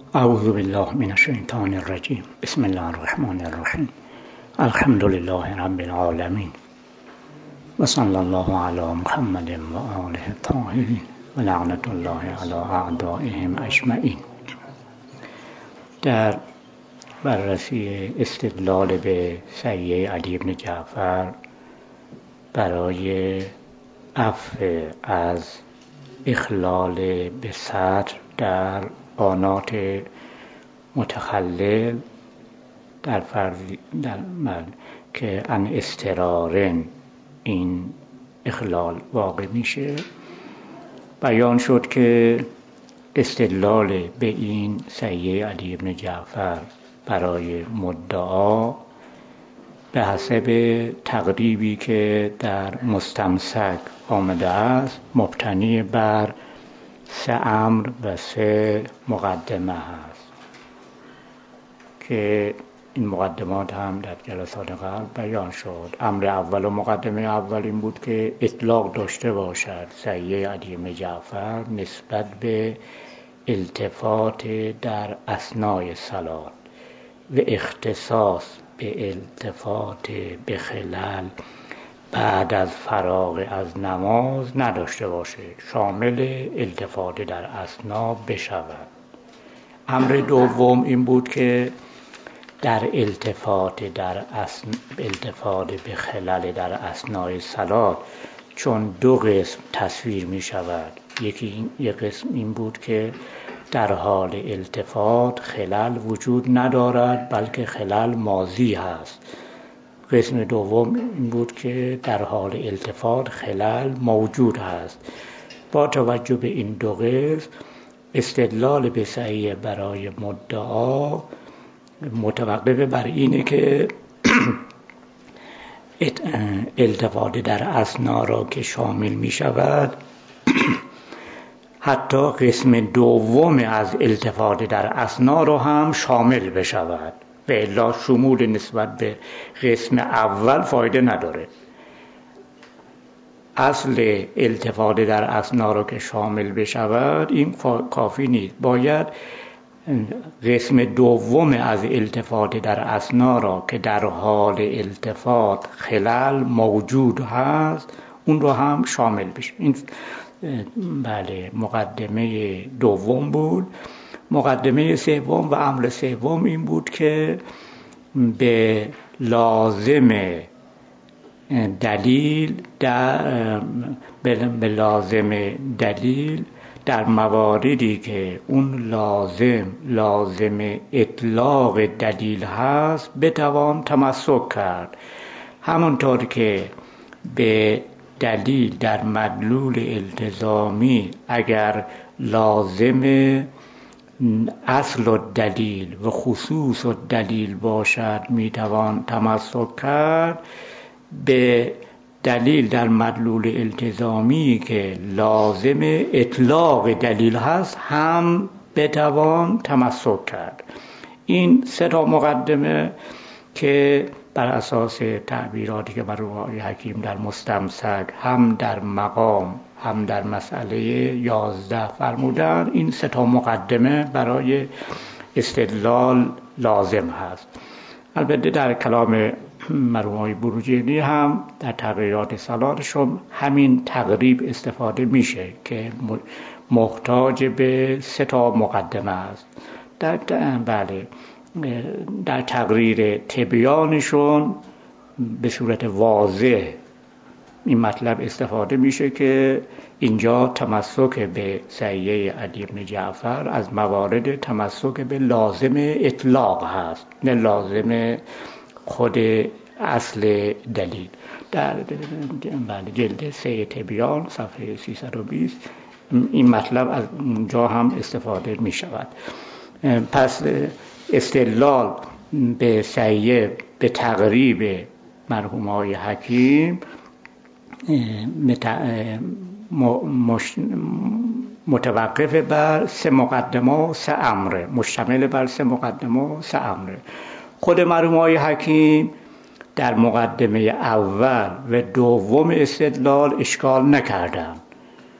اعوذ بالله من الشیطان الرجیم. بسم الله الرحمن الرحیم. الحمد لله رب العالمین و صلی الله علی محمد و آله الطاهرین و لعنت الله علی اعدائهم اجمعین. در بررسی استدلال به صحیح علی بن جعفر برای عفو از اخلال به سطر در آنات متخلل در که ان استرارن این اخلال واقع میشه، بیان شد که استدلال به این صحیح علی بن جعفر برای مدعا به حسب تقریبی که در مستمسک آمده است مبتنی بر 3 امر و 3 مقدمه هست که این مقدمات هم در جلسات قبل بیان شد. امر اول و مقدمه اول این بود که اطلاق داشته باشد صحیح علی بن جعفر نسبت به التفات در اثنای صلات و اختصاص به التفات به خلل بعد از فراغ از نماز نداشته باشه، شامل التفات در اثنا بشود. امر دوم این بود که در التفات به خلل در اثنای صلات چون 2 قسم تصویر می شود، یک قسم این بود که در حال التفات خلل وجود ندارد بلکه خلل ماضی هست. قسم دوم این بود که در حال التفات خلل موجود هست. با توجه به این 2 قسم استدلال به صحیح برای مدعا متوقف بر اینه که التفات در اثنا را که شامل می شود حتی قسم دوم از التفات در اثنا را هم شامل بشود، و الا شمول نسبت به قسم اول فایده نداره. اصل التفات در اثنا را که شامل بشود این کافی نیست، باید قسم دوم از التفات در اثنا را که در حال التفات خلل موجود هست اون رو هم شامل بشه. این مقدمه دوم بود. مقدمه سوم و امر سوم این بود که به لازم دلیل در مواردی که اون لازم اطلاق دلیل هست بتوان تمسک کرد، همونطور که به دلیل در مدلول التزامی اگر لازم اصل الدلیل و خصوص الدلیل باشد میتوان تمسک کرد، به دلیل در مدلول التزامی که لازم اطلاق دلیل هست هم بتوان تمسک کرد. این 3 مقدمه که بر اساس تعبیراتی که مرحوم آقای حکیم در مستمسک هم در مقام هم در مسئله 11 فرمودن، این 3 مقدمه برای استدلال لازم هست. البته در کلام مرحوم آقای بروجردی هم در تغییرات صلاتشون همین تقریب استفاده میشه که محتاج به 3 مقدمه است. در تقریر تبیانشون به صورت واضح این مطلب استفاده میشه که اینجا تمسک به صحیح علی بن جعفر از موارد تمسک به لازم اطلاق هست، نه لازم خود اصل دلیل. در جلد 3 تبیان صفحه 320 این مطلب از اونجا هم استفاده می شود. پس استدلال به صحیح به تقریب مرحوم آقای حکیم متوقف بر 3 مقدمه و 3 امر، مشتمل بر 3 مقدمه و 3 امر. خود مرحوم آقای حکیم در مقدمه اول و دوم استدلال اشکال نکردند،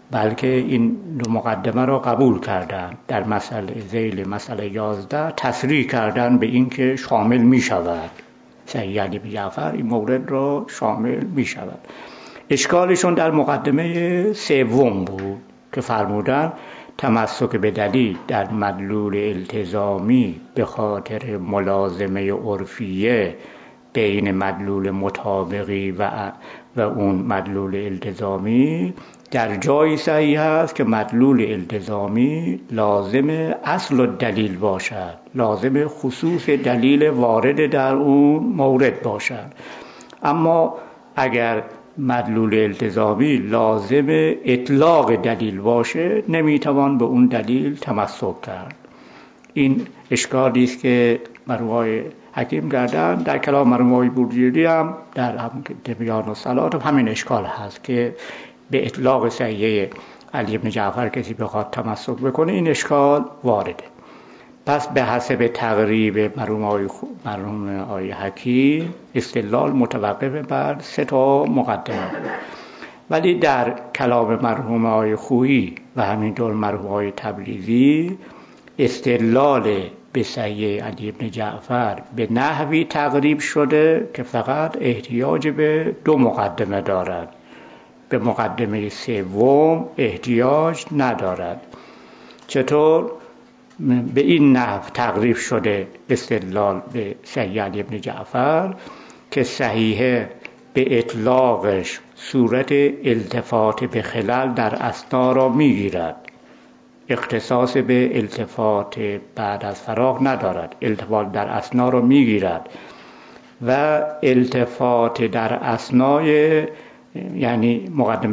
بلکه این دو مقدمه را قبول کردند. در ذیل مسئله 11 تصریح کردند به این که شامل می شود، صحیح علی بن جعفر این مورد را شامل می شود. اشکالشون در مقدمه سوم بود که فرمودند تمسک به دلیل در مدلول التزامی به خاطر ملازمه عرفیه بین مدلول مطابقی و اون مدلول التزامی در جایی صحیح است که مدلول التزامی لازم اصل الدلیل باشد، لازم خصوص دلیل وارد در اون مورد باشد. اما اگر مدلول التزامی لازم اطلاق دلیل باشه نمیتوان به اون دلیل تمسک کرد. این اشکالی است که مرحوم حکیم کردن. در کلام مرحوم بروجردی هم در تبیان الصلات همین اشکال هست که به اطلاق صحیح علی بن جعفر کسی بخواد تمسک بکنه این اشکال وارده. پس به حسب تقریب مرحوم آقای حکیم استدلال متوقف بر 3 مقدمه بود. ولی در کلام مرحوم آقای خویی و همینطور مرحوم آقای تبریزی استدلال به صحیح علی بن جعفر به نحوی تقریب شده که فقط احتیاج به 2 مقدمه دارد، به مقدمه سوم احتیاج ندارد. چطور؟ به این نحو تقریب شده استدلال به صحیح علی بن جعفر که صحیح به اطلاقش صورت التفات به خلل در اسنا را میگیرد، اختصاص به التفات بعد از فراغ ندارد، التفات در اسنا را میگیرد و التفات در اسنای یعنی مقدمه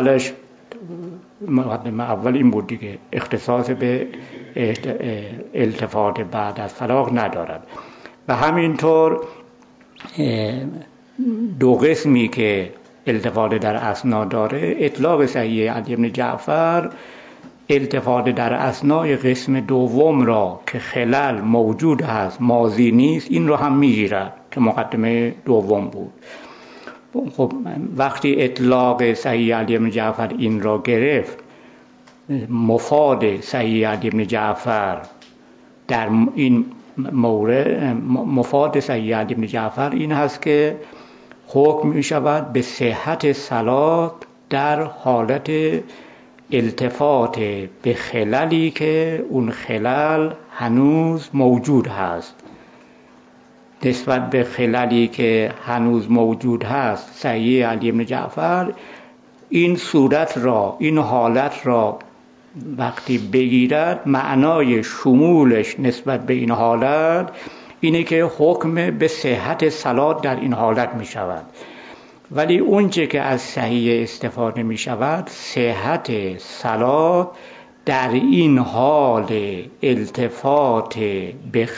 اول این بود دیگه، اختصاص به التفات بعد از فراغ ندارد. و همینطور 2 قسمی که التفات در اسنا داره، اطلاق صحیح علی بن جعفر التفات در اسنای قسم دوم را که خلل موجود هست ماضی نیست این رو هم میگیرد که مقدمه دوم بود. خب وقتی اطلاق صحیح علی بن جعفر این را گرفت، مفاد صحیح علی بن جعفر در این مورد، مفاد صحیح علی بن جعفر این هست که حکم می شود به صحت صلات در حالت التفات به خللی که اون خلل هنوز موجود هست. نسبت به خللی که هنوز موجود هست صحیح علی بن جعفر این صورت را، این حالت را وقتی بگیرد، معنای شمولش نسبت به این حالت اینه که حکم به صحت صلات در این حالت می شود. ولی اونچه که از صحیح استفاده می شود صحت صلات در این حال التفات به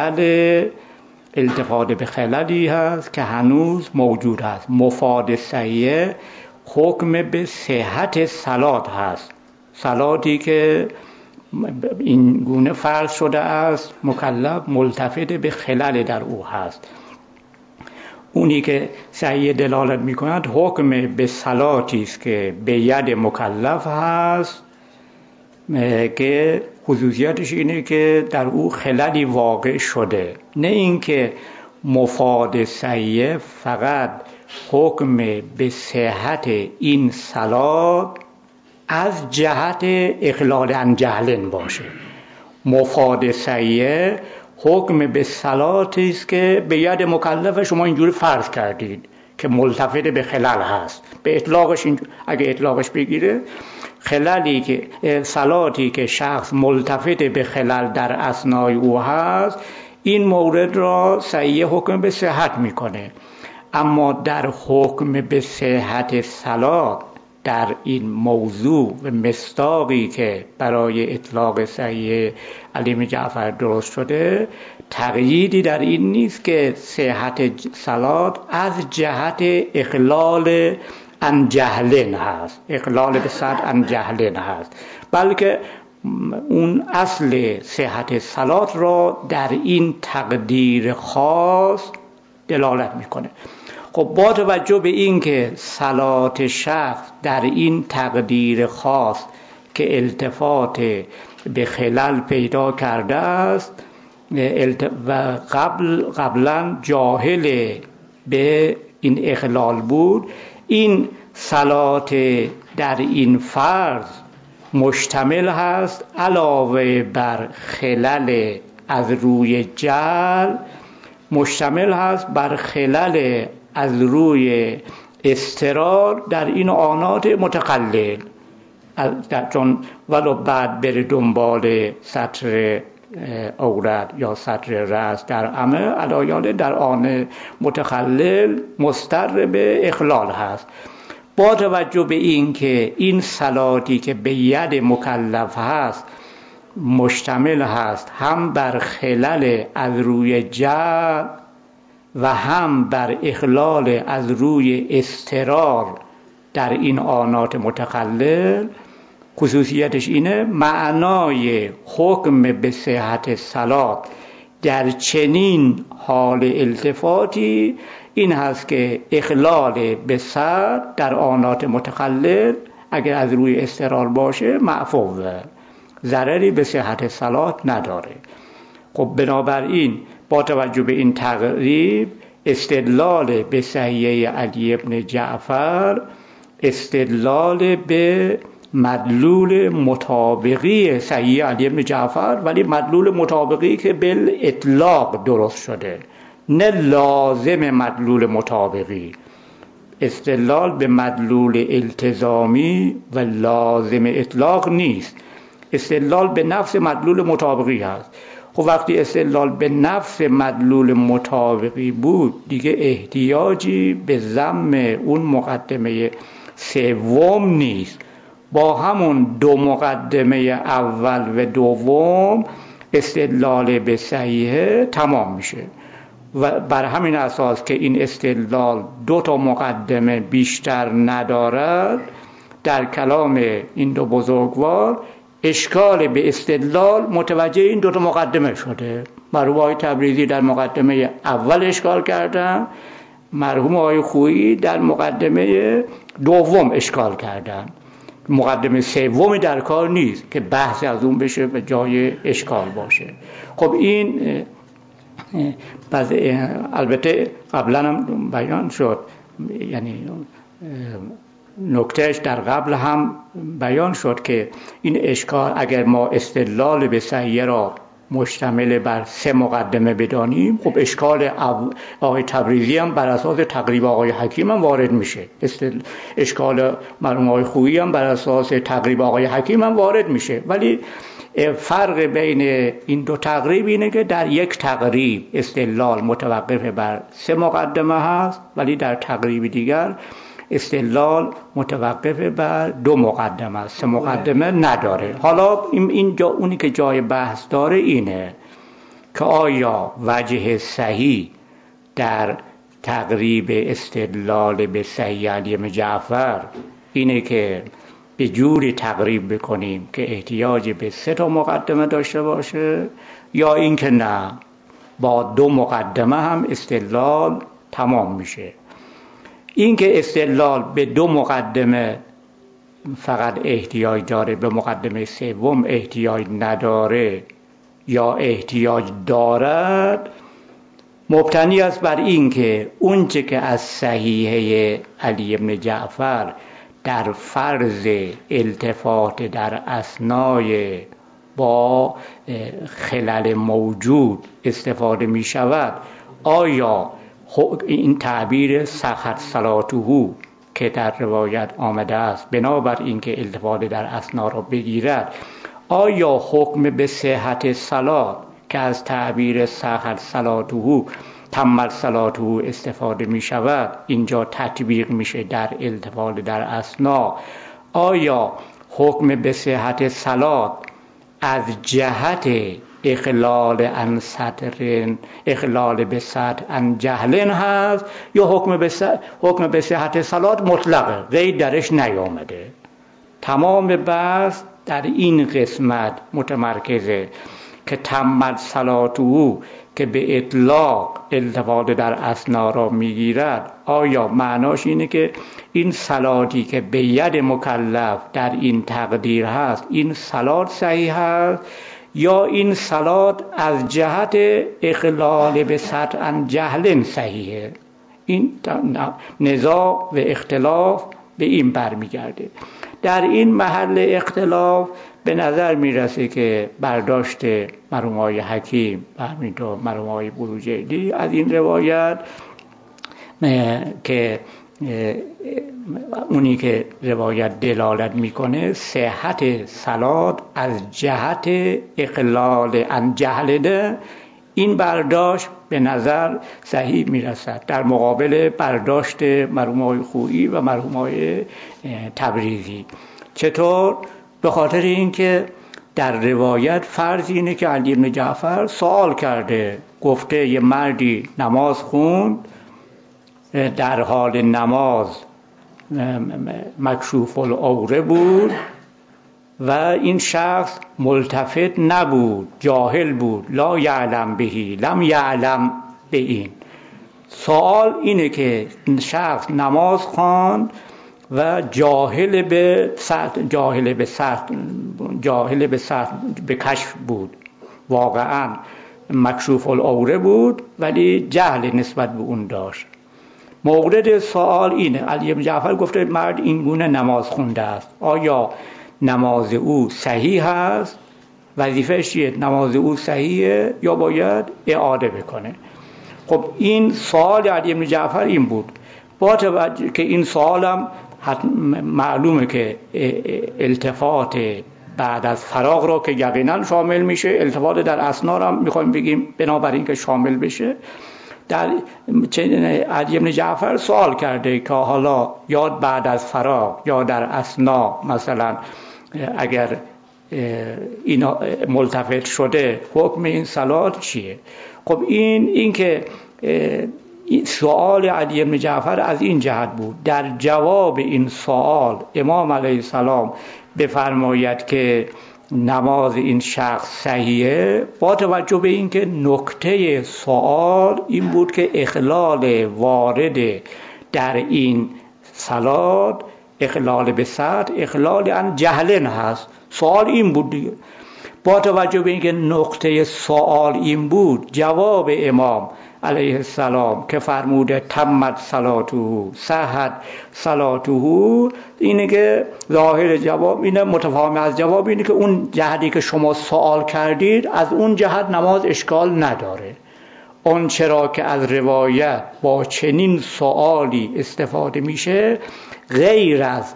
خللی هست که هنوز موجود هست. مفاد صحیح حکم به صحت صلات هست، صلاتی که این گونه فرض شده است مکلف ملتفت به خلل در او هست. اونی که صحیح دلالت می کند حکم به صلاتی است که به ید مکلف هست که خصوصیتش اینه که در او خللی واقع شده، نه اینکه مفاد صحیح فقط حکم به صحت این صلات از جهت اخلال عن جهلن باشه. مفاد صحیح حکم به صلاتی است که به ید مکلف شما اینجوری فرض کردید که ملتفت به خلل هست. به اطلاقش اگه اطلاقش بگیره، خللی که صلاتی که شخص ملتفت به خلل در اثنای او هست، این مورد را صحیح حکم به صحت میکنه. اما در حکم به صحت صلات در این موضوع و مصداقی که برای اطلاق صحیح علی بن جعفر درست شده، تقییدی در این نیست که صحت صلات از جهت اخلال عن جهلن هست، اخلال به صد عن جهلن هست، بلکه اون اصل صحت صلات را در این تقدیر خاص دلالت میکنه. خب با توجه به این که صلات شخص در این تقدیر خاص که التفات به خلل پیدا کرده است و قبلا جاهل به این اخلال بود، این صلات در این فرض مشتمل هست علاوه بر خلل از روی جهل، مشتمل هست بر خلل از روی اضطرار در این آنات متقلل، چون ولو بعد بره دنبال سطر عورت یا سطر رأس در عمه علایال در آن متخلل مضطر به اخلال هست. با توجه به این که این صلاتی که به ید مکلف هست مشتمل هست هم بر خلل از روی جهل و هم بر اخلال از روی اضطرار در این آنات متخلل، خصوصیتش اینه معنای حکم به صحت صلات در چنین حال التفاتی این هست که اخلال به سر در آنات متخلل اگر از روی اضطرار باشه معفوه، ضرری به صحت صلات نداره. خب بنابراین با توجه به این تقریب استدلال به صحیحه علی ابن جعفر استدلال به مدلول مطابقی صحیح علی ابن جعفر، ولی مدلول مطابقی که بالاطلاق درست شده، نه لازم مدلول مطابقی. استدلال به مدلول التزامی و لازم اطلاق نیست، استدلال به نفس مدلول مطابقی هست. خب وقتی استدلال به نفس مدلول مطابقی بود دیگه احتیاجی به ضم اون مقدمه سوم نیست، با همون دو مقدمه اول و دوم استدلال به صحیحه تمام میشه. و بر همین اساس که این استدلال دو تا مقدمه بیشتر ندارد، در کلام این دو بزرگوار اشکال به استدلال متوجه این دو تا مقدمه شده. مرحوم آقای تبریزی در مقدمه اول اشکال کردن، مرحوم آقای خویی در مقدمه دوم اشکال کردن. مقدمه سومی در کار نیست که بحث از اون بشه و جای اشکال باشه. خب این البته قبلا هم بیان شد، یعنی نکتهش در قبل هم بیان شد که این اشکال اگر ما استدلال به صحیحه را مشتمل بر سه مقدمه بدانیم، خب اشکال آقای تبریزی هم بر اساس تقریب آقای حکیم هم وارد میشه، اشکال مرحوم آقای خویی هم بر اساس تقریب آقای حکیم هم وارد میشه. ولی فرق بین این دو تقریب اینه که در یک تقریب استدلال متوقف بر سه مقدمه هست، ولی در تقریب دیگر استدلال متوقف بر دو مقدمه است، سه مقدمه نداره. حالا اینجا اونی که جای بحث داره اینه که آیا وجه صحیح در تقریب استدلال به صحیح علی ابن جعفر اینه که به جوری تقریب بکنیم که احتیاج به سه تا مقدمه داشته باشه، یا اینکه نه با دو مقدمه هم استدلال تمام میشه. این که استدلال به دو مقدمه فقط احتیاج داره، به مقدمه سوم احتیاج نداره یا احتیاج دارد، مبتنی است بر این که اونچه که از صحیحه علی ابن جعفر در فرض التفات در اثنای با خلل موجود استفاده می شود، آیا این تعبیر صحت صلاته که در روایت آمده است بنابر اینکه التفات در اثنا را بگیرد، آیا حکم به صحت صلات که از تعبیر صحت صلاته تمت صلاته استفاده می شود اینجا تطبیق میشه در التفات در اثنا، آیا حکم به صحت صلات از جهت اخلال عن سطر اخلال به سطر عن جهل هست، یا حکم به صحت صلات مطلقه قید درش نیامده؟ تمام بحث در این قسمت متمرکزه. که تمت صلاته که به اطلاق التفات در اثنا را میگیرد، آیا معناش اینه که این صلاتی که به ید مکلف در این تقدیر هست این صلات صحیح هست، یا این صلات از جهت اخلال به سطح عن جهل صحیحه؟ این نزاع و اختلاف به این برمیگرده. در این محل اختلاف به نظر میرسه که برداشت مرحوم آقای حکیم و همینطور مرحوم آقای بروجردی از این روایت که اونی که روایت دلالت میکنه صحت صلات از جهت اقلال عن جهل، این برداشت به نظر صحیح میرسد در مقابل برداشت مرحوم آقای خویی و مرحوم آقای تبریزی. چطور؟ به خاطر اینکه در روایت فرض اینه که علی بن جعفر سوال کرده، گفته یه مردی نماز خوند، در حال نماز مکشوف العوره بود و این شخص ملتفت نبود، جاهل بود، لا یعلم بهی، لم یعلم به این. سوال اینه که شخص نماز خواند و جاهل به کشف بود، واقعا مکشوف العوره بود ولی جهل نسبت به اون داشت. مورد سوال اینه، علی بن جعفر گفته مرد این گونه نماز خونده است، آیا نماز او صحیح است؟ وظیفه‌اش چیه؟ نماز او صحیحه یا باید اعاده بکنه؟ خب این سوال علی بن جعفر این بود. با توجه که این سوالم معلومه که التفات بعد از فراغ را که یقینا شامل میشه، التفات در اثنا را میخوایم بگیم بنابراین که شامل بشه، در علی بن جعفر سوال کرده که حالا یاد بعد از فراغ یا در اثنا مثلا اگر این ملتفت شده حکم این صلات چیه؟ خب این که سوال علی بن جعفر از این جهت بود. در جواب این سوال امام علیه السلام بفرماید که نماز این شخص صحیحه، با توجه به اینکه نکته سوال این بود که اخلال وارد در این صلات، اخلال به سطح، اخلال عن جهلن هست. سوال این بود دیگه. با توجه به اینکه نقطه سوال این بود، جواب امام علیه السلام که فرموده تمت صلاته، صحت صلاته، اینه که ظاهر جواب اینه، متفاهم از جواب اینه که اون جهتی که شما سوال کردید از اون جهت نماز اشکال نداره. اون چرا که از روایت با چنین سوالی استفاده میشه غیر از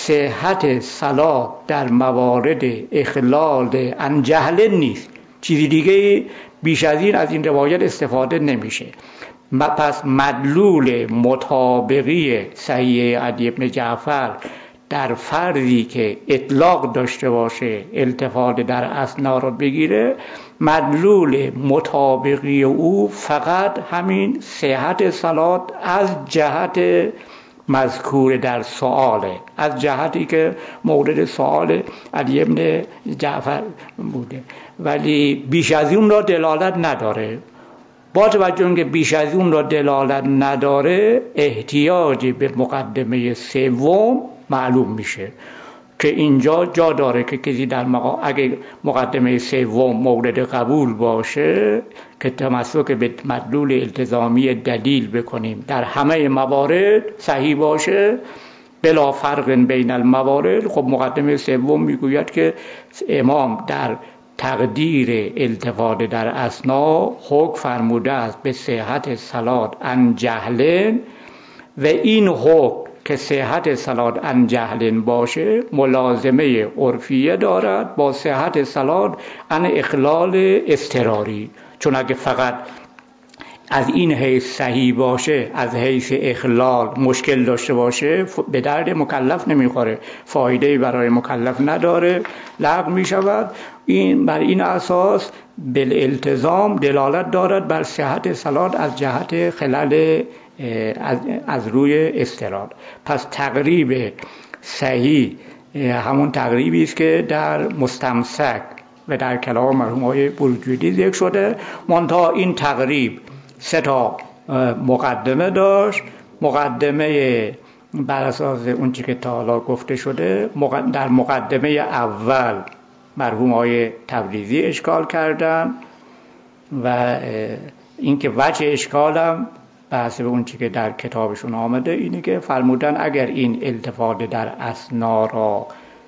صحت صلات در موارد اخلال عن جهل نیست، چیزی دیگه بیش از این از این روایت استفاده نمیشه. پس مدلول مطابقی صحیح علی بن جعفر در فرضی که اطلاق داشته باشه، التفات در اثنا رو بگیره، مدلول مطابقی او فقط همین صحت صلات از جهت مذکور در سؤاله، از جهتی که مورد سؤال علی بن جعفر بوده، ولی بیش از اون را دلالت نداره. با توجه که بیش از اون را دلالت نداره، احتیاج به مقدمه سوم معلوم میشه که اینجا جا داره که کسی در اگه مقدمه سوم مورد قبول باشه که تمسک به مدلول التزامی دلیل بکنیم در همه موارد صحیح باشه بلا فرق بین الموارد. خب مقدمه سوم میگوید که امام در تقدیر التفات در اثنا حکم فرموده است به صحت صلات عن جهل و این حکم که صحت صلات عن جهل باشه ملازمه عرفیه دارد با صحت صلات عن اخلال اضطراری، چون اگه فقط از این حیث صحیح باشه، از حیث اخلال مشکل داشته باشه، به درد مکلف نمیخوره، فایده‌ای برای مکلف نداره، لغو میشود. این بر این اساس بالالتزام دلالت دارد بر صحت صلات از جهت خلل از روی اضطرار. پس تقریب صحیح همون تقریبی است که در مستمسک و در کلام مرحوم آقای بروجردی ذکر شده. منتها این تقریب 3 مقدمه داشت. مقدمه بر اساس اون چی که تا حالا گفته شده، در مقدمه اول مرحوم آقای تبریزی اشکال کردن و اینکه وجه اشکالم بحث به اون چی که در کتابشون آمده اینه که فرمودن اگر این التفات در اثنا را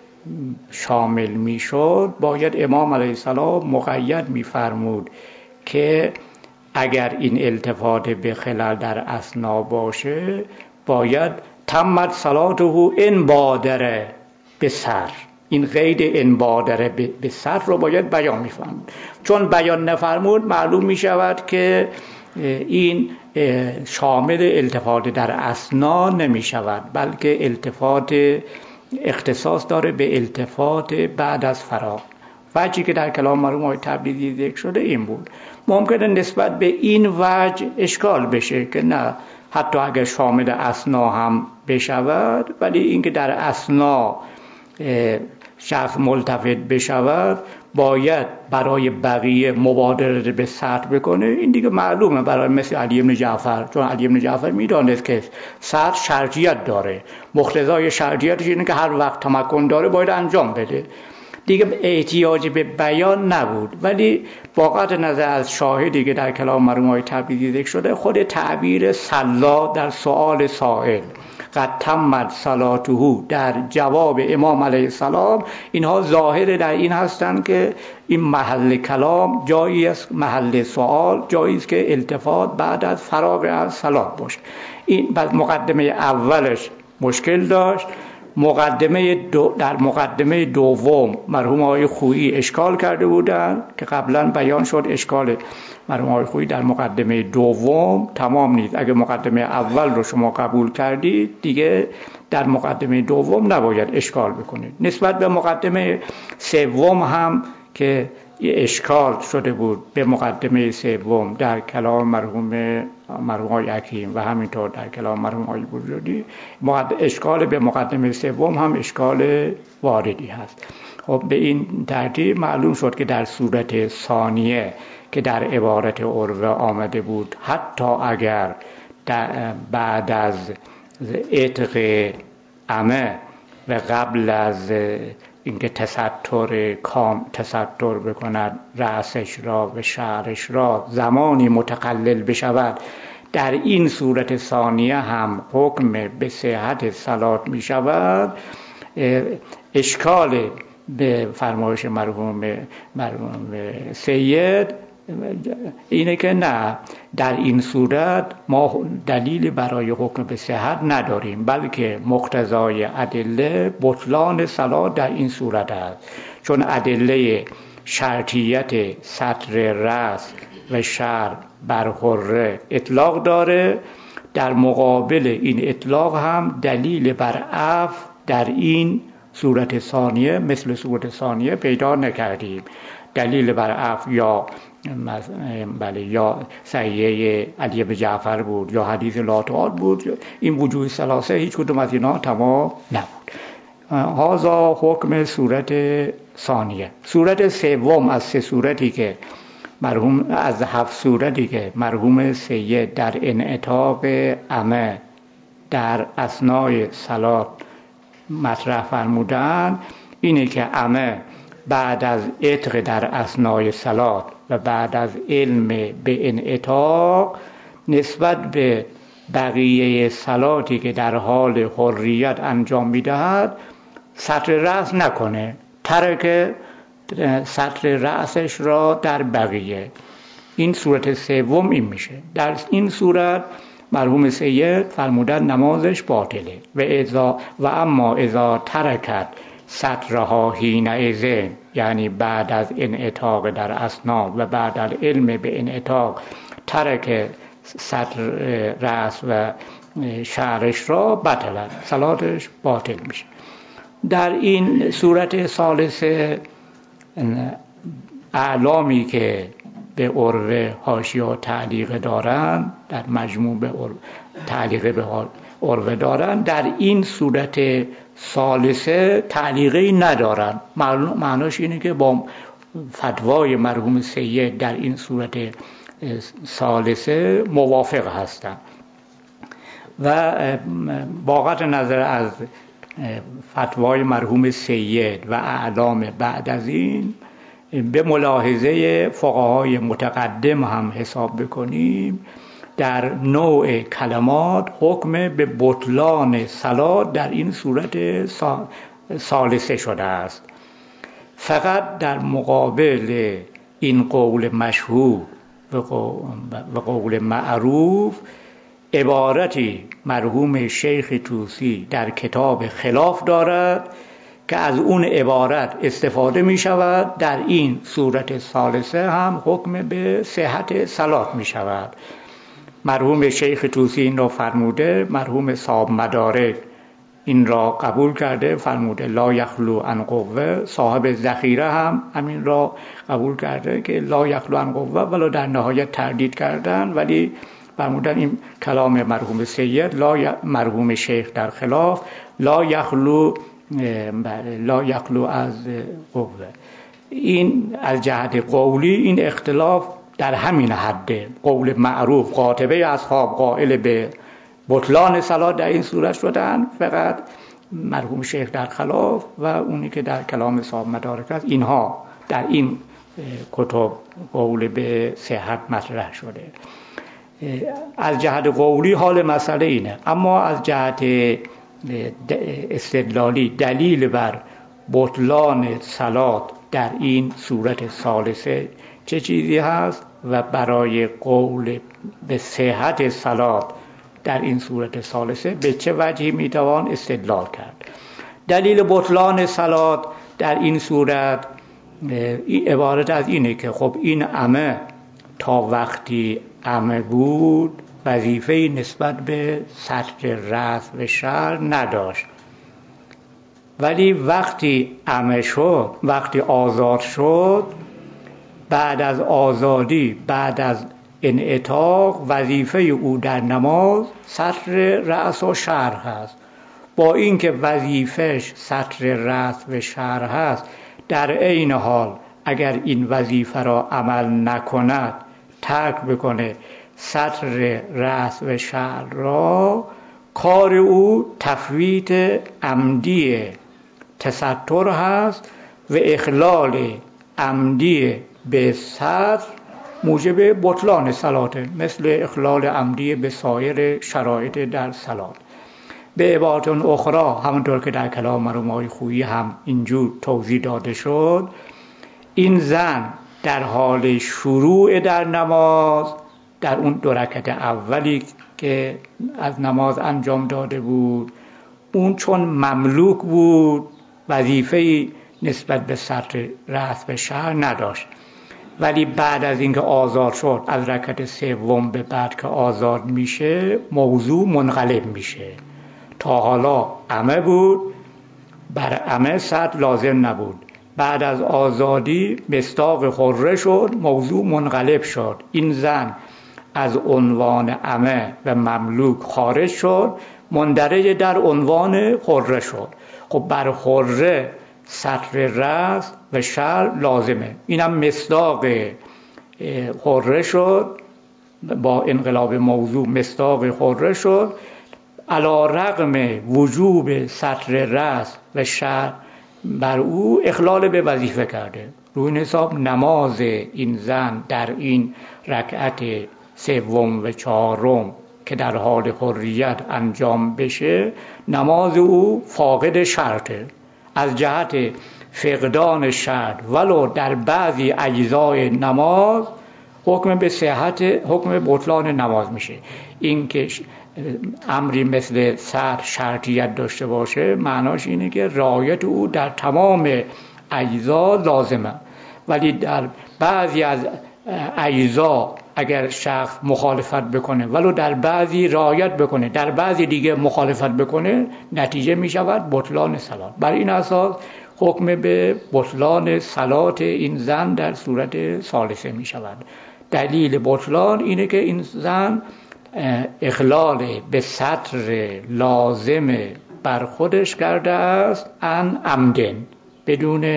شامل میشد باید امام علیه السلام مقید میفرمود که اگر این التفات به خلل در اثنا باشه باید تمت صلاته ان بادره به سر. این قید ان بادره به سر رو باید بیان میفرمود. چون بیان نفرمود معلوم میشود که این شامل التفات در اثنا نمی شود، بلکه التفات اختصاص داره به التفات بعد از فراغ. وجهی که در کلام مرحوم آقای تبریزی ذکر شده این بود. ممکنه نسبت به این وجه اشکال بشه که نه، حتی اگر شامل اثنا هم بشود، ولی اینکه در اثنا شخص ملتفت بشود باید برای بقیه مبادره به سطر بکنه. این دیگه معلومه برای مثل علی بن جعفر، چون علی بن جعفر میدانست که سطر شرطیت داره، مقتضای شرطیتش اینه که هر وقت تمکن داره باید انجام بده، دیگه احتیاج به بیان نبود. ولی واقعا نظر از شاهدی که در کلام مرحوم آقای تبریزی ذکر شده، خود تعبیر صلا در سؤال سائل قد تمت صلاته در جواب امام علیه السلام، اینها ظاهر در این هستند که این محل کلام جایی است، محل سوال جایی است که التفات بعد از فراغ از صلات باشه. این بعد مقدمه اولش مشکل داشت. در مقدمه دوم مرحوم آقای خویی اشکال کرده بودند که قبلا بیان شد اشکال مرحوم آقای خویی در مقدمه دوم تمام نیست. اگه مقدمه اول رو شما قبول کردید دیگه در مقدمه دوم نباید اشکال بکنید. نسبت به مقدمه سوم هم که اشکال شده بود به مقدمه سوم در کلام مرحوم آقای حکیم و همینطور در کلام مرحوم آقای بروجردی، اشکال به مقدمه سوم هم اشکال واردی هست. خب به این ترتیب معلوم شد که در صورت ثانیه که در عبارت عروه آمده بود، حتی اگر بعد از عتق عمه و قبل از اینکه تستر بکند رأسش را و شعرش را زمانی متقلل بشود، در این صورت ثانیه هم حکم به صحت صلات می شود. اشکال به فرمایش مرحوم سید اینه که نه، در این صورت ما دلیل برای حکم به صحت نداریم، بلکه مقتضای ادله بطلان صلات در این صورت است، چون ادله شرطیت سطر رأس و شعر بر حره اطلاق داره. در مقابل این اطلاق هم دلیل بر عفو در این صورت ثانیه مثل صورت ثانیه پیدا نکردیم. دلیل بر عفو یا صحیحه علی بن جعفر بود یا حدیث لا تعال بود. این وجوه ثلاثه هیچ کدوم از اینا تمام نبود. هذا حکم صورت ثانیه. صورت سوم از 7 صورتی که مرحوم سید در انعطاف عمه در اثنای صلات مطرح فرمودن اینه که عمه بعد از عتق در اثنای صلات و بعد از علم به انعطاق نسبت به بقیه صلاتی که در حال حریت انجام میدهد سطر رأس نکنه، ترک سطر رأسش را در بقیه. این صورت سوم این میشه. در این صورت مرحوم سید فرمودن نمازش باطله و اما اذا ترکت سطرها حینئذ، یعنی بعد از انعطاق در اثنا و بعد از علم به انعطاق ترک سطر رأس و شعرش را بطلت، صلاتش باطل میشه. در این صورت ثالثه اعلامی که به عروه حاشیه و تعلیق دارند، در مجموع به تعلیق به عروه دارند، در این صورت ثالثه تعلیقی ندارند. معناش اینه که با فتوای مرحوم سید در این صورت ثالثه موافق هستم و با قطع نظر از فتوای مرحوم سید و اعلام بعد از این به ملاحظه فقهای متقدم هم حساب بکنیم در نوع کلمات حکم به بطلان صلات در این صورت ثالثه شده است. فقط در مقابل این قول مشهور و قول معروف عبارتی مرحوم شیخ طوسی در کتاب خلاف دارد که از اون عبارت استفاده می شود در این صورت ثالثه هم حکم به صحت صلات می شود. مرحوم شیخ طوسی این را فرموده، مرحوم صاحب مدارک این را قبول کرده، فرموده لا یخلو عن قوه. صاحب ذخیره هم همین را قبول کرده که لا یخلو عن قوه، ولی در نهایت تردید کردن، ولی فرمودن این کلام مرحوم سید، مرحوم شیخ در خلاف لا یخلو از قوه. این از جهت قولی این اختلاف در همین حده. قول معروف قاطبه اصحاب قائل به بطلان صلات در این صورت شدن، فقط مرحوم شیخ در خلاف و اونی که در کلام صاحب مدارک است، اینها در این کتب قول به صحت مطرح شده. از جهت قولی حال مسئله اینه، اما از جهت استدلالی دلیل بر بطلان صلات در این صورت ثالثه چه چیزی هست و برای قول به صحت صلات در این صورت ثالثه به چه وجهی میتوان استدلال کرد. دلیل بطلان صلات در این صورت عبارت از اینه که خب این عمه تا وقتی عمه بود وظیفه نسبت به ستر رأس و شعر نداشت، ولی وقتی عمه شد، وقتی آزاد شد، بعد از آزادی، بعد از انعتاق، وظیفه او در نماز ستر رأس و شعر هست. با اینکه وظیفهش ستر رأس و شعر هست، در عین حال اگر این وظیفه را عمل نکند، ترک بکنه ستر رأس و شعر را، کار او تفویت عمدی تستر هست و اخلال عمدی به ستر موجب بطلان صلاته، مثل اخلال عمدی به سایر شرایط در صلات. به عبارت اخرى، همونطور که در کلام مرحوم آقای خویی هم اینجور توضیح داده شد، این زن در حال شروع در نماز، در اون 2 رکعت اولی که از نماز انجام داده بود، اون چون مملوک بود وظیفه نسبت به ستر رأس و شعر نداشت، ولی بعد از اینکه آزاد شد، از رکعت 3 به بعد که آزاد میشه، موضوع منقلب میشه. تا حالا عمه بود، بر عمه ستر لازم نبود، بعد از آزادی مصداق حره شد، موضوع منقلب شد. این زن از عنوان عمه و مملوک خارج شد، مندرج در عنوان حره شد. خب بر حره ستر رأس و شعر لازمه، اینم مصداق حره شد، با انقلاب موضوع مصداق حره شد. علی رغم وجوب ستر رأس و شعر بر او اخلال به وظیفه کرده. روی این حساب نماز این زن در این رکعت 3 و 4 که در حال حریت انجام بشه، نماز او فاقد شرطه. از جهت فقدان شرط ولو در بعضی اجزای نماز حکم به صحت، حکم بطلان نماز میشه. این که امری مثل ستر شرطیت داشته باشه، معناش اینه که رعایت او در تمام اجزا لازمه، ولی در بعضی از اجزا اگر شخص مخالفت بکنه ولو در بعضی رعایت بکنه، در بعضی دیگه مخالفت بکنه، نتیجه می شود بطلان صلات. بر این اساس حکم به بطلان صلات این زن در صورت ثالثه می شود. دلیل بطلان اینه که این زن اخلال به ستر لازم بر خودش کرده است، ان عمدن، بدون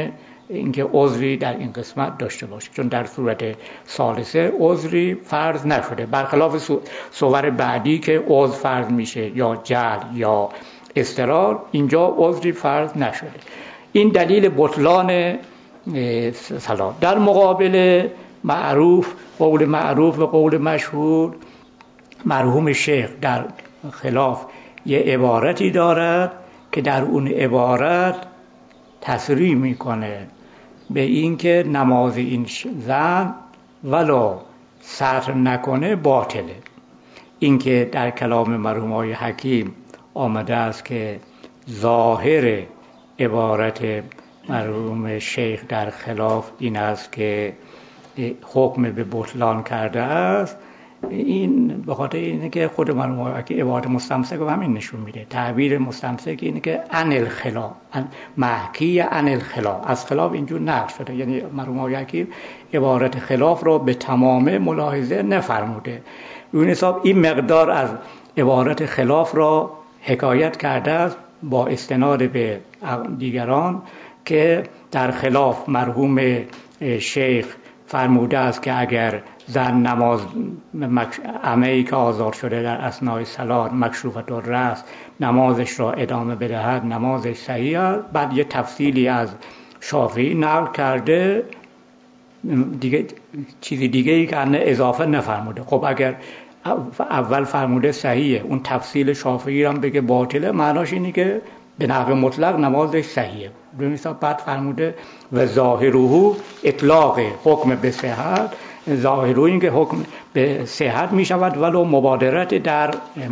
اینکه عذری در این قسمت داشته باشه، چون در صورت ثالثه عذری فرض نشده، برخلاف صور بعدی که عذر فرض میشه یا جهل یا اضطرار، اینجا عذری فرض نشده. این دلیل بطلان صلات. در مقابل قول معروف و قول مشهور، مرحوم شیخ در خلاف یه عبارتی دارد که در اون عبارت تصریح میکنه به این که نماز این زن ولو سطر نکنه باطله. این که در کلام مرحوم آقای حکیم آمده است که ظاهر عبارت مرحوم شیخ در خلاف این است که حکم به بطلان کرده است، این به خاطر اینه که خود مرحوم که عبارت مستمسک رو همین نشون میده. تعبیر مستمسک اینه که عن الخلاف، محکی عن الخلاف، از خلاف اینجور نقل شده. یعنی مرحوم حکیم عبارت خلاف رو به تمام ملاحظه نفرموده. اون حساب این مقدار از عبارت خلاف را حکایت کرده است با استناد به دیگران که در خلاف مرحوم شیخ فرموده است که اگر زن نماز عمه‌ای که آزار شده در اثنای صلات مکشوفة الرأس نمازش را ادامه بدهد نمازش صحیح است. بعد یه تفصیلی از شافعی نقل کرده، دیگه چیزی دیگه ای که اضافه نفرموده. خب اگر اول فرموده صحیحه، اون تفصیل شافعی هم بگه باطله، معناش اینه که به نحو مطلق نمازش صحیحه. بعد فرموده و ظاهره اطلاق حکم به صحت، ظاهره این که حکم به صحت می شود ولو مبادرت در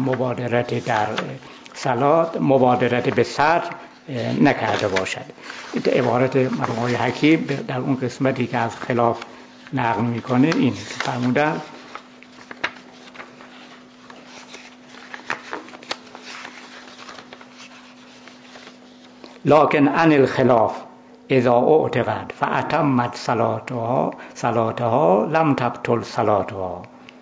صلات، مبادرت به سطر نکرده باشد. این عبارت مرحوم آقای حکیم در اون قسمتی که از خلاف نقل میکنه این فرموده لکن عن الخلاف اذا اعتقد فاتمت صلاتها لم تبطل صلاتها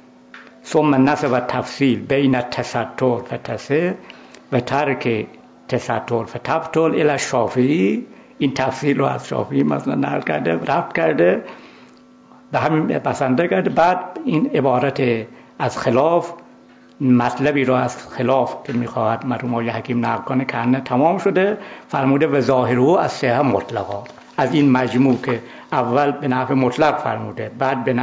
ثم نسب التفصیل بین التستر فتصح و ترک تستر فتبطل الی الشافعی. این تفصیل رو از شافعی مثلا نقل کرده، رفت کرده، به همین بسنده کرده. بعد این عبارت از خلاف، مطلبی رو از خلاف که میخواهد مرحوم آقای حکیم نقل کنه که تمام شده، فرموده و ظاهره از صحت مطلقا. از این مجموع که اول به نحو مطلق فرموده،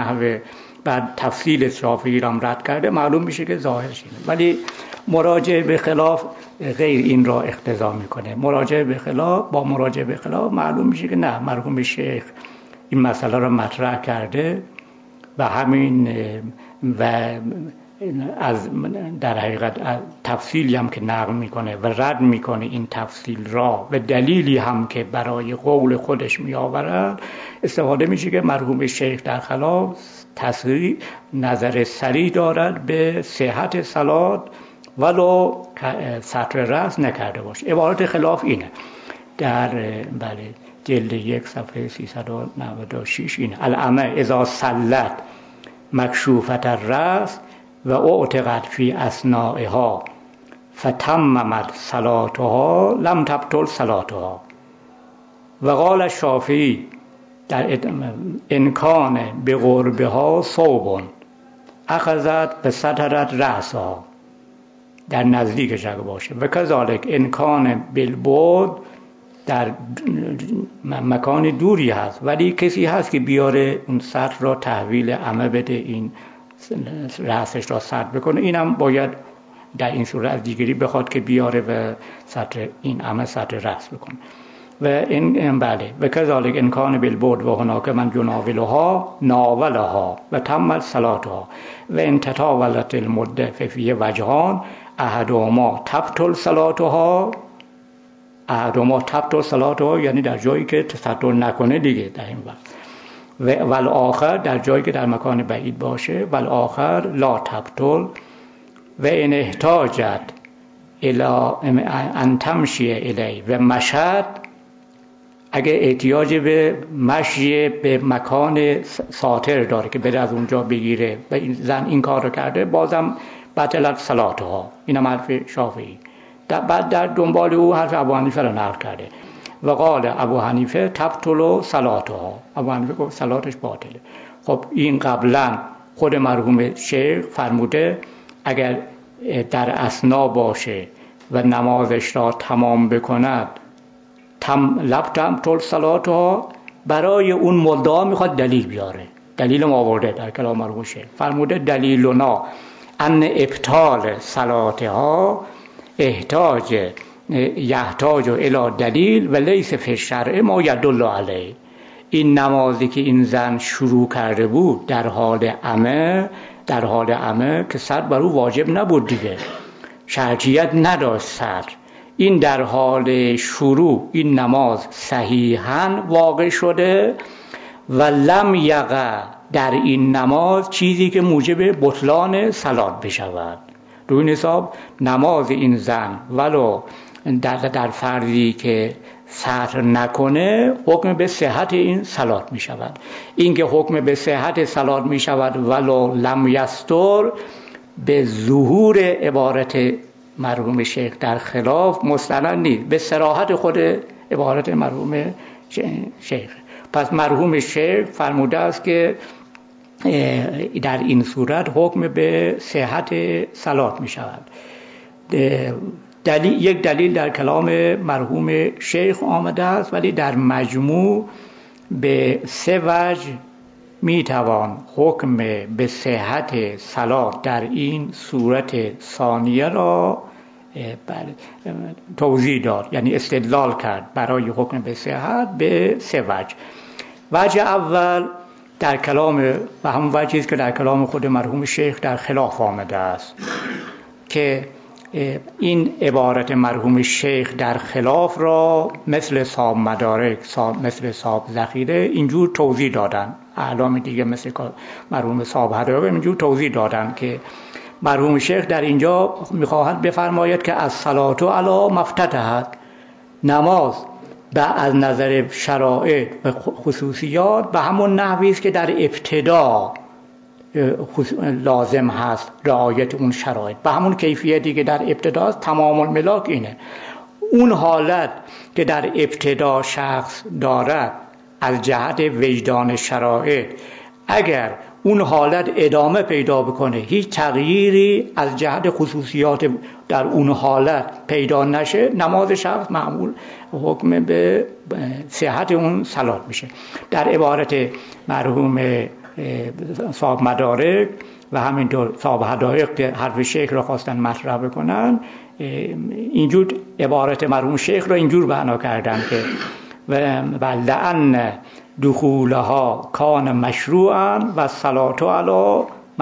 بعد تفصیل شافعی رو رد کرده، معلوم میشه که ظاهرش اینه. ولی مراجعه به خلاف غیر این را اقتضا میکنه. مراجعه به خلاف معلوم میشه که نه، مرحوم شیخ این مسئله رو مطرح کرده و همین و از در حقیقت تفصیلی هم که نقل میکنه و رد میکنه این تفصیل را و دلیلی هم که برای قول خودش میآورد، استفاده میشه که مرحوم شیخ در خلاف تصریح نظر صریح دارد به صحت صلات ولو سطر رأس نکرده باشه. عبارت خلاف اینه در جلد 1 صفحه 396 اینه: العمه اذا صلت مکشوفة الرأس و اعتقد فی اثنائها فتممت صلاتها لم تبطل صلاتها. و قال الشافعی در انکان به قربها ثوب اخذت به سترت رأسها، در نزدیکش اگه باشه، و کذالک انکان بالبعد، در مکان دوری هست ولی کسی هست که بیاره اون سطر را تحویل عمه بده، این رأسش را سطر بکنه، اینم باید در این صورت از دیگری بخواد که بیاره و سطر این عمه سطر رأس بکنه. و این بله و کذالک انکان بالبعد و هناک من جناولها ناولها و تمت صلاتها و ان تطاولت المده ففی وجهان احدهما تبطل صلاتها، یعنی در جایی که تستر نکنه دیگه در این وقت، و والآخر در جایی که در مکان بعید باشه، والآخر لا تبطل و ان احتاجت الی ان تمشی الی و مشد، اگه احتیاج به مشی به مکان ساتر داره که بره از اونجا بگیره و این زن این کار رو کرده، بازم بطلت صلاتها. اینم حرف شافعی. بعد در دنبال او حرف ابو حنیفه رو نقل کرده. و قال ابو حنیفه تبطل صلاتها، ابو حنیفه گفت صلاتش باطله. خب این قبلا خود مرحوم شیخ فرموده اگر در اثنا باشه و نمازش را تمام بکند لب تبطل صلاتها، برای اون مدعا میخواد دلیل بیاره. دلیل ما آورده در کلام مرحوم شیخ، فرموده دلیلنا ان ابطال صلاتها یحتاج الی دلیل و لیس فی الشرع ما یدل علیه. این نمازی که این زن شروع کرده بود در حال عمه که سر بر او واجب نبود دیگه، شرطیت نداشت سر. این در حال شروع این نماز صحیحاً واقع شده و لم یقع در این نماز چیزی که موجب بطلان صلات بشود. روی این حساب نماز این زن ولو در فردی که سطر نکنه حکم به صحت این صلات می شود. این که حکم به صحت صلات می شود ولو لم یستر، به ظهور عبارت مرحوم شیخ در خلاف مستند نیست، به صراحت خود عبارت مرحوم شیخ. پس مرحوم شیخ فرموده است که در این صورت حکم به صحت صلات می شود. یک دلیل در کلام مرحوم شیخ آمده است، ولی در مجموع به 3 وجه می توان حکم به صحت صلات در این صورت ثانیه را توضیح داد، یعنی استدلال کرد برای حکم به صحت به 3 وجه. وجه اول در کلام و همون وجهی است که در کلام خود مرحوم شیخ در خلاف آمده است، که این عبارت مرحوم شیخ در خلاف را مثل صاحب مدارک، مثل صاحب ذخیره اینجور توضیح دادن. اعلام دیگه مثل مرحوم صاحب هدایق اینجور توضیح دادن که مرحوم شیخ در اینجا میخواهد بفرماید که از صلات علی مفتتحت، نماز از نظر شرایط و خصوصیات به همون نحوی است که در ابتدا لازم هست رعایت اون شرایط، به همون کیفیتی که در ابتدا تمام الملاک اینه. اون حالت که در ابتدا شخص دارد از جهت وجدان شرایط، اگر اون حالت ادامه پیدا بکنه، هیچ تغییری از جهت خصوصیات در اون حالت پیدا نشه، نماز شخص معمول حکم به صحت اون صلات میشه. در عبارت مرحوم صاحب مدارک و همینطور صاحب هدایق حرف شیخ را خواستن مطرح بکنن، اینجور عبارت مرحوم شیخ را اینجور معنا کردن که و لعن دخولها کان مشروعا و صلات علی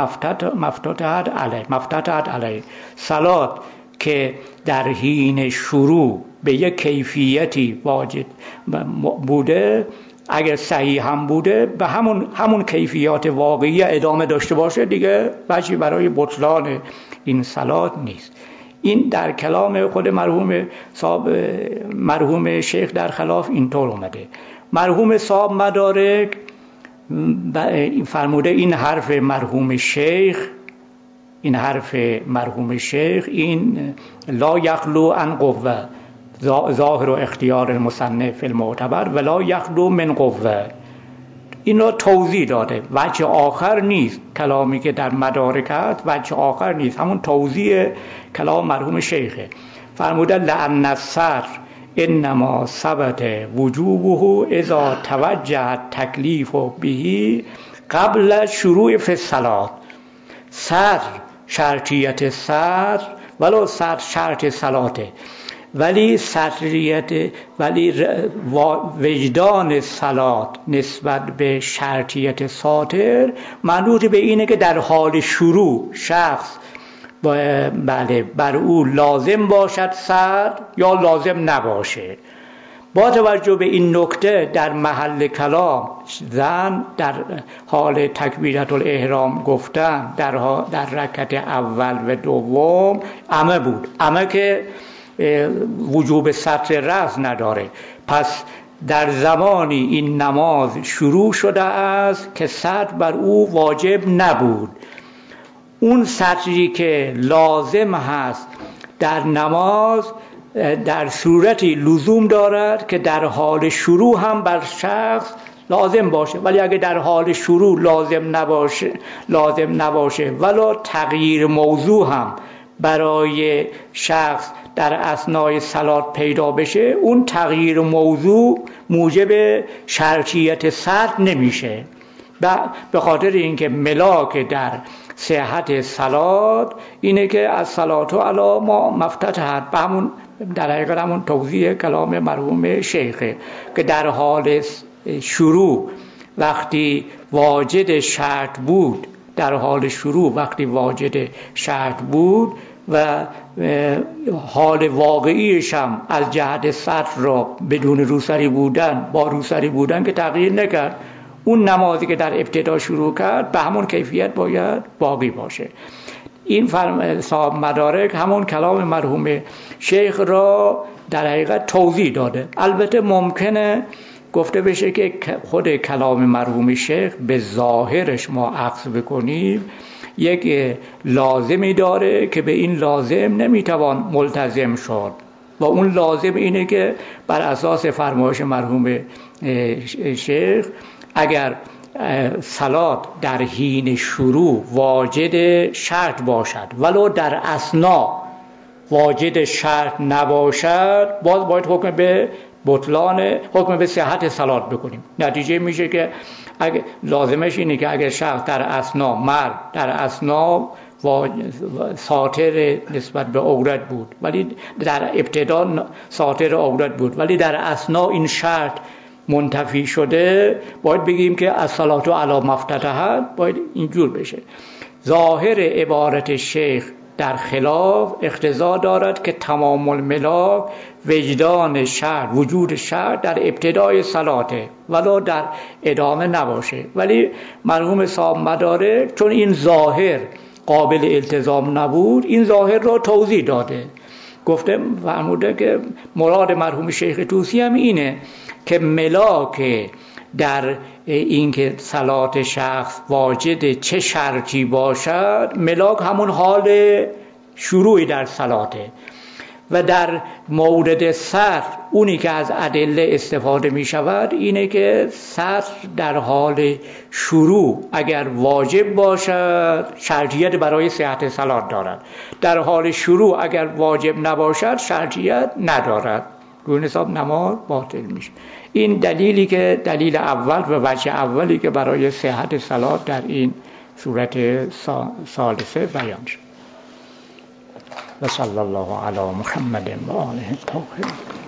مفتتحت علی، صلات که در حین شروع به یک کیفیتی واجب بوده، اگر صحیح هم بوده به همون کیفیات واقعی ادامه داشته باشه، دیگه وجهی برای بطلان این صلات نیست. این در کلام خود مرحوم شیخ در خلاف اینطور اومده. مرحوم صاحب مدارک فرموده این حرف مرحوم شیخ این لا یخلو عن قوه، ظاهر و اختیار المصنف المعتبر ولا یخلو من قوه، این را توضیح داده. وجه آخر نیست، کلامی که در مدارک هست وجه آخر نیست، همون توضیح کلام مرحوم شیخه. فرموده لأن السر انما ثبت وجوبه اذا توجه تکلیف به قبل شروع فی الصلاة. سر شرطیت سر ولو سر شرط صلاته، ولی وجدان صلات نسبت به شرطیت ساتر منوط به اینه که در حال شروع شخص بر او لازم باشد سر یا لازم نباشه. با توجه به این نکته در محل کلام زن در حال تکبیرت الاحرام گفتن در رکعت اول و دوم عمه بود، عمه که وجوب سطر رأس نداره. پس در زمانی این نماز شروع شده است که سطر بر او واجب نبود. اون سطری که لازم هست در نماز در صورتی لزوم دارد که در حال شروع هم بر شخص لازم باشه، ولی اگه در حال شروع لازم نباشه ولا تغییر موضوع هم برای شخص در اثنای صلات پیدا بشه، اون تغییر موضوع موجب شرطیت صرف نمیشه. به خاطر اینکه ملاک در صحت صلات اینه که از صلات و علی ما مفتتحت، به همون در حقیقت همون توضیح کلام مرحوم شیخه که در حال شروع وقتی واجد شرط بود، در حال شروع وقتی واجد شرط بود و حال واقعیش هم از جهت سطر را بدون روسری بودن با روسری بودن که تغییر نکرد، اون نمازی که در ابتدا شروع کرد به همون کیفیت باید باقی باشه. این صاحب مدارک همون کلام مرحوم شیخ را در حقیقت توضیح داده. البته ممکنه گفته بشه که خود کلام مرحوم شیخ به ظاهرش ما اخذ بکنیم یک لازمی داره که به این لازم نمیتوان ملتزم شد، و اون لازم اینه که بر اساس فرمایش مرحوم شیخ اگر صلات در حین شروع واجد شرط باشد ولو در اثنا واجد شرط نباشد، باز باید حکم به بطلان، حکم به صحت صلات بکنیم. نتیجه میشه که اگه لازمش اینه که اگر شخص در اثنا مرد در اثنا ساتر نسبت به عورت بود ولی در ابتدا ساتر عورت بود ولی در اثنا این شرط منتفی شده، باید بگیم که الصلاة علی مفتتحت باید اینجور بشه. ظاهر عبارت شیخ در خلاف اقتضا دارد که تمام الملاک وجدان شرط، وجود شرط در ابتدای صلاته ولو در ادامه نباشه، ولی مرحوم صاحب مدارک چون این ظاهر قابل التزام نبود این ظاهر را توضیح داده، گفته فرموده که مراد مرحوم شیخ طوسی هم اینه که ملاک در اینکه صلات شخص واجد چه شرطی باشد، ملاک همون حال شروعی در صلاته، و در مورد سطر اونی که از ادله استفاده می شود اینه که سطر در حال شروع اگر واجب باشد شرطیت برای صحت صلات دارد، در حال شروع اگر واجب نباشد شرطیت ندارد، روی حساب نماز باطل میشه. این دلیلی که دلیل اول و وجه اولی که برای صحت صلات در این صورت ثالثه بیان شد. و صلی الله علی محمد و آله الطاهرین.